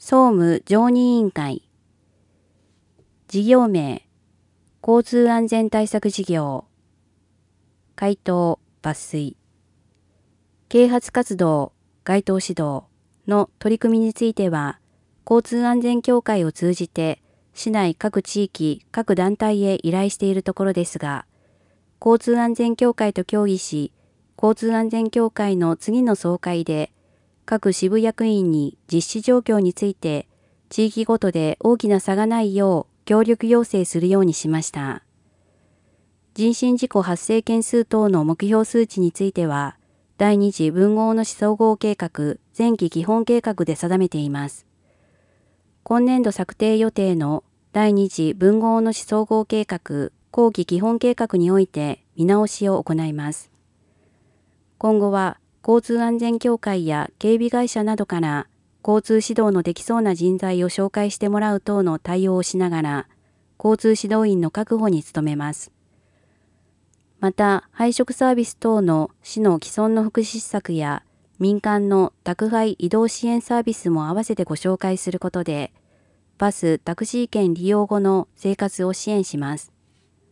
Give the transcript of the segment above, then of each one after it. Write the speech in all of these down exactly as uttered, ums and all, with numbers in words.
総務常任委員会。事業名、交通安全対策事業。回答、抜粋。啓発活動、街頭指導の取り組みについては、交通安全協会を通じて、市内各地域、各団体へ依頼しているところですが、交通安全協会と協議し、交通安全協会の次の総会で、各支部役員に実施状況について、地域ごとで大きな差がないよう協力要請するようにしました。人身事故発生件数等の目標数値については、第二次分合の市総合計画前期基本計画で定めています。今年度策定予定の第二次分合の市総合計画後期基本計画において見直しを行います。今後は交通安全協会や警備会社などから交通指導のできそうな人材を紹介してもらう等の対応をしながら、交通指導員の確保に努めます。また、配食サービス等の市の既存の福祉施策や民間の宅配移動支援サービスも合わせてご紹介することで、バス・タクシー券利用後の生活を支援します。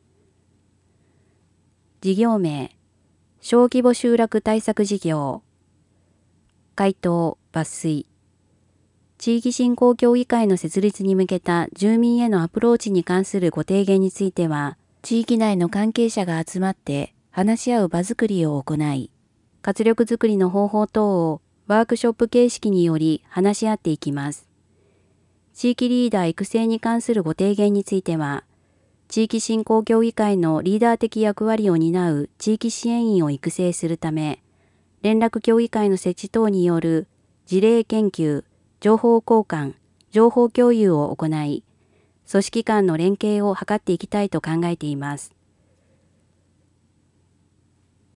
事業名、小規模集落対策事業。回答、抜粋。地域振興協議会の設立に向けた住民へのアプローチに関するご提言については、地域内の関係者が集まって話し合う場づくりを行い、活力づくりの方法等をワークショップ形式により話し合っていきます。地域リーダー育成に関するご提言については、地域振興協議会のリーダー的役割を担う地域支援員を育成するため、連絡協議会の設置等による事例研究、情報交換、情報共有を行い、組織間の連携を図っていきたいと考えています。